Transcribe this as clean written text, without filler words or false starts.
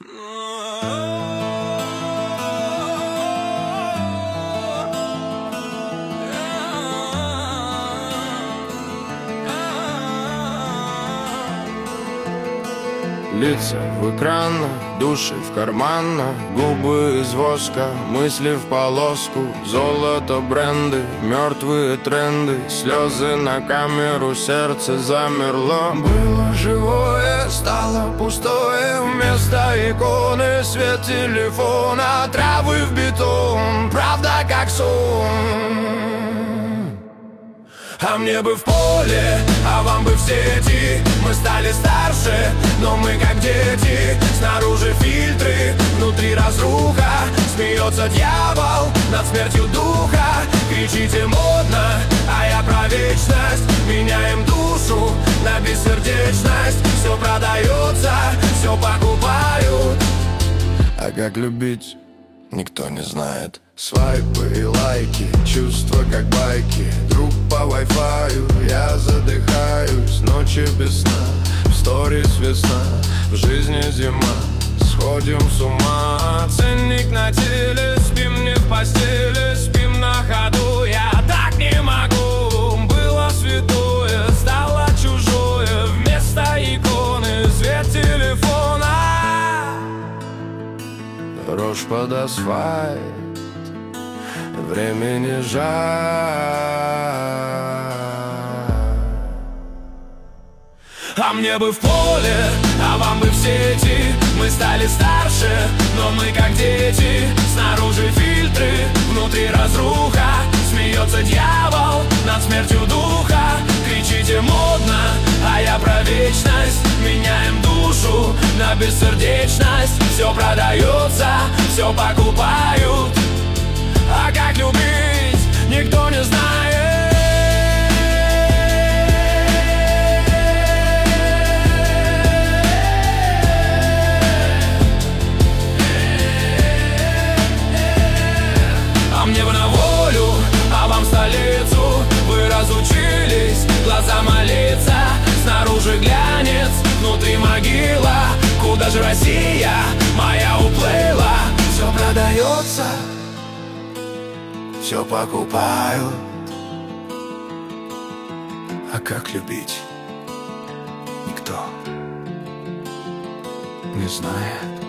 Лица в экранах, души в карманах, губы из воска, мысли в полоску. Золото, бренды, мертвые тренды, слезы на камеру, сердце замерло. Было живое, стало пустое, вместо иконы свет телефона, травы в бетон, правда как сон. А мне бы в поле, а вам бы в сети. Мы стали старше, но мы как дети. Снаружи фильтры, внутри разруха. Смеется дьявол над смертью духа. Кричите модно, а я про вечность. Меняем душу на бессердечность. Все продается, все покупают. А как любить, никто не знает. Свайпы и лайки, чувства как байки. Друг по вайфаю, я задыхаюсь. Ночи без сна, в сторис весна, в жизни зима. Сходим с ума, ценник на теле. Спим не в постели, спим на ходу. Я так не могу, было святое, стало чужое. Вместо иконы свет телефона. Рожь под асфальт, времени жаль. А мне бы в поле, а вам бы в сети. Мы стали старше, но мы как дети. Снаружи фильтры, внутри разруха. Смеется дьявол над смертью духа. Кричите модно, а я про вечность. Меняем душу на бессердечность. Все продается, все покупают. А как любить, никто не знает. А мне бы на волю, а вам в столицу. Вы разучились глаза молиться. Снаружи глянец, внутри могила. Куда же Россия моя уплыла? Все продается, все покупают. А как любить, никто не знает.